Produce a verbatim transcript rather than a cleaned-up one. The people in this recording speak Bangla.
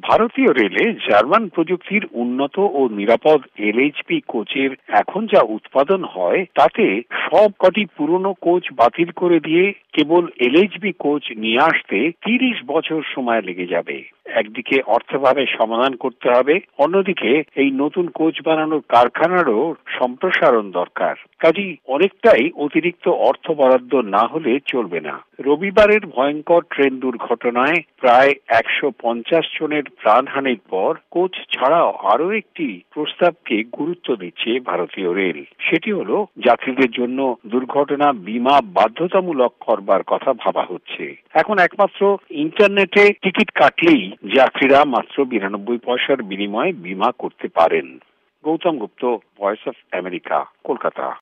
ভারতীয় রেলে জার্মান প্রযুক্তির উন্নত ও নিরাপদ এলএইচবি কোচের এখন যা উৎপাদন হয় তাতে সব কটি পুরনো কোচ বাতিল করে দিয়ে কেবল এলএইচবি কোচ নিয়ে আসতে তিরিশ বছর সময় লেগে যাবে। একদিকে অর্থাভাবে সমাধান করতে হবে, অন্যদিকে এই নতুন কোচ বানানোর কারখানারও সম্প্রসারণ দরকার। কাজেই অনেকটাই অতিরিক্ত অর্থ বরাদ্দ না হলে চলবে না। রবিবারের ভয়ঙ্কর ট্রেন দুর্ঘটনায় প্রায় একশো পঞ্চাশ জনের প্রাণহানির পর কোচ ছাড়াও আরও একটি প্রস্তাবকে গুরুত্ব দিচ্ছে ভারতীয় রেল। সেটি হলো যাত্রীদের জন্য দুর্ঘটনা বীমা বাধ্যতামূলক করবার কথা ভাবা হচ্ছে। এখন একমাত্র ইন্টারনেটে টিকিট কাটলেই যাত্রীরা মাত্র বিরানব্বই পয়সার বিনিময়ে বীমা করতে পারেন। Gautam Gupta, voice of America, Kolkata.